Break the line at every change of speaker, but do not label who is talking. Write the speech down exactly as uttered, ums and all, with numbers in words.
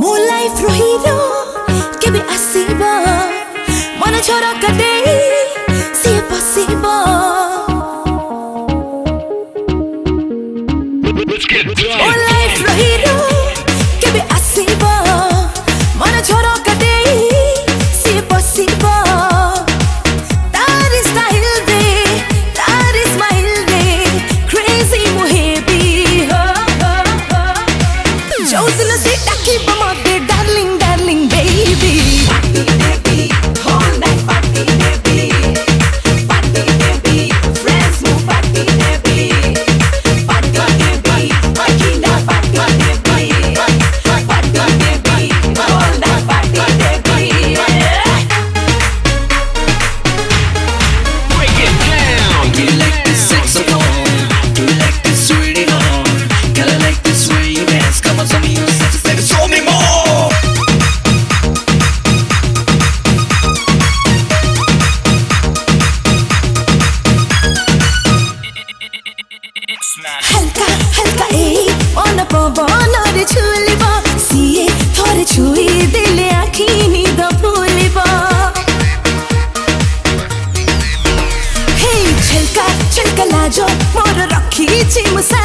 ମୋ ଲାଇଫ୍ ର ହିରୋ କେବେ ଆସିବ ମନ ଝରକା ଦେଇ ସିଏ ପଶିବ ମୋ ଲାଇଫ୍ ର ହିରୋ କେବେ ଆସିବ ମନ ଝରକା ଦେଇ ସିଏ ପଶିବ ତାରି ଷ୍ଟାଇଲ୍ ଦେ ତାରି ସ୍ମାଇଲ୍ ଦେ କ୍ରେଜି ମୁଁ ହେବି ଯୋଉଦିନ ସେ ଡାକିବ ମତେ ଡାର୍ଲିଂ ଡାର୍ଲିଂ ବେବି हल्का हल्का ए मन पवन रे छुलिबा सिए थोरे छुई दिले आखी निद फुलिबा हे छलका छलका लाजो मोर रखी छी मुसा